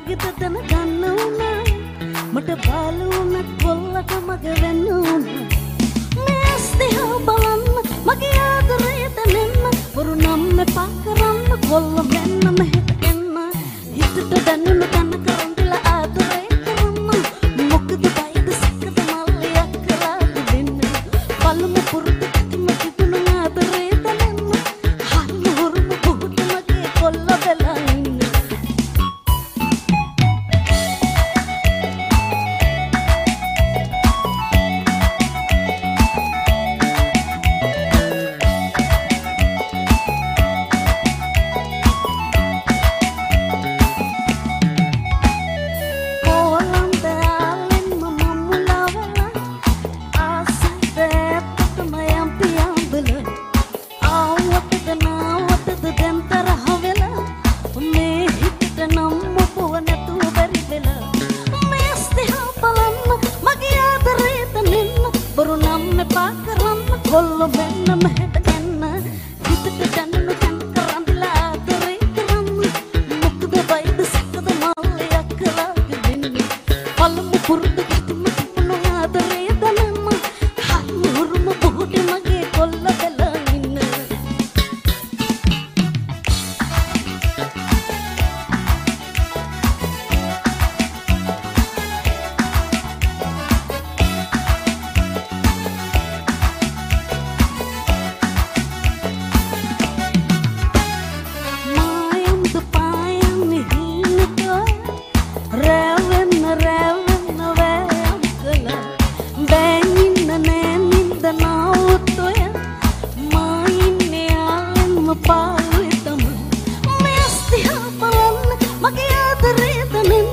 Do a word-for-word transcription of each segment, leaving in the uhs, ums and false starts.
කාගෙද දන ගන්න උනා මට බාල වුණ කොල්ලට මගේ වෙන්න උනා මේ ස්නේහ බලන්න මගේ ආදරේ දැනෙන්න වරු නම් මෙපා කරන්න කොල්ල මෙන්න මෙහෙට එන්න හිතට දැනුන තන කරන්දලා ආදරේ කරන්න මොකද බයද සැකද මල්ලියක් කරලා දෙන්න බලමු පුරුදු කිම කිතුන ආදරේ දැනෙන්න හන්න වරුම පුහුට මගේ කොල්ල වෙලා ඉන්න කොල්ල වෙන්න මෙහෙට එන්න හිතට දැනුන තන කරන්දලා ආදරේ කරන්න මොකද බයිද සැකද මල්ලියක් කරලා දෙන්නේ බලමු පුරුදු කිම කිම ආදරේ දැනෙන්න හන්න උරුම බොහොට මගේ කොල්ල වෙලා ඉන්න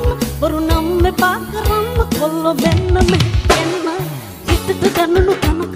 කොල්ල වෙන්න මෙහෙන්න හිතට දැනුණු තන